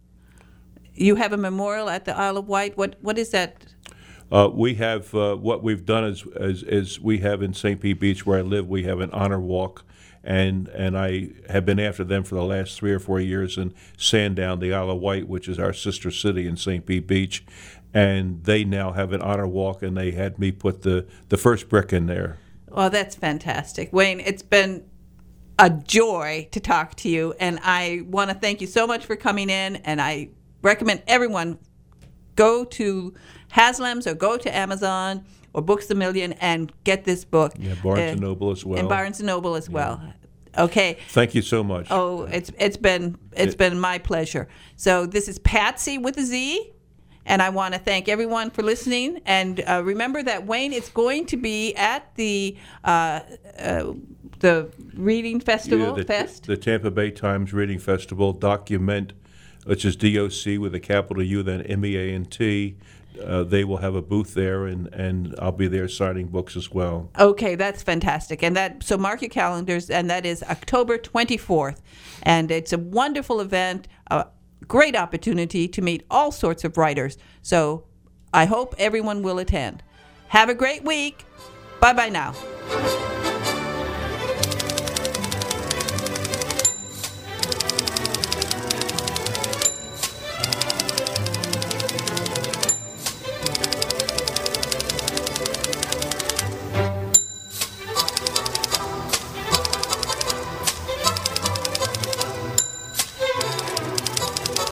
[SPEAKER 2] You have a memorial at the Isle of Wight? What What is that?
[SPEAKER 5] Uh, we have, uh, what we've done is, is, is we have in Saint Pete Beach where I live, we have an honor walk, and and I have been after them for the last three or four years in Sandown, the Isle of Wight, which is our sister city in Saint Pete Beach, and they now have an honor walk, and they had me put the, the first brick in there.
[SPEAKER 2] Well, that's fantastic. Wayne, it's been a joy to talk to you, and I want to thank you so much for coming in, and I recommend everyone go to Haslam's or go to Amazon or Books a Million and get this book.
[SPEAKER 5] Yeah, Barnes
[SPEAKER 2] uh,
[SPEAKER 5] and Noble as well.
[SPEAKER 2] And Barnes and Noble as well. Okay.
[SPEAKER 5] Thank you so much.
[SPEAKER 2] Oh, it's it's been it's
[SPEAKER 5] It-
[SPEAKER 2] been my pleasure. So this is Patsy with a Z, and I want to thank everyone for listening. And uh, remember that Wayne is going to be at the uh, uh, the reading festival
[SPEAKER 5] Yeah, the,
[SPEAKER 2] fest.
[SPEAKER 5] the Tampa Bay Times Reading Festival, Document, which is D O C with a capital U, then M E A N T. Uh, they will have a booth there, and, and I'll be there signing books as well.
[SPEAKER 2] Okay, that's fantastic. And that so mark your calendars, and that is October twenty-fourth. And it's a wonderful event, a great opportunity to meet all sorts of writers. So I hope everyone will attend. Have a great week. Bye-bye now.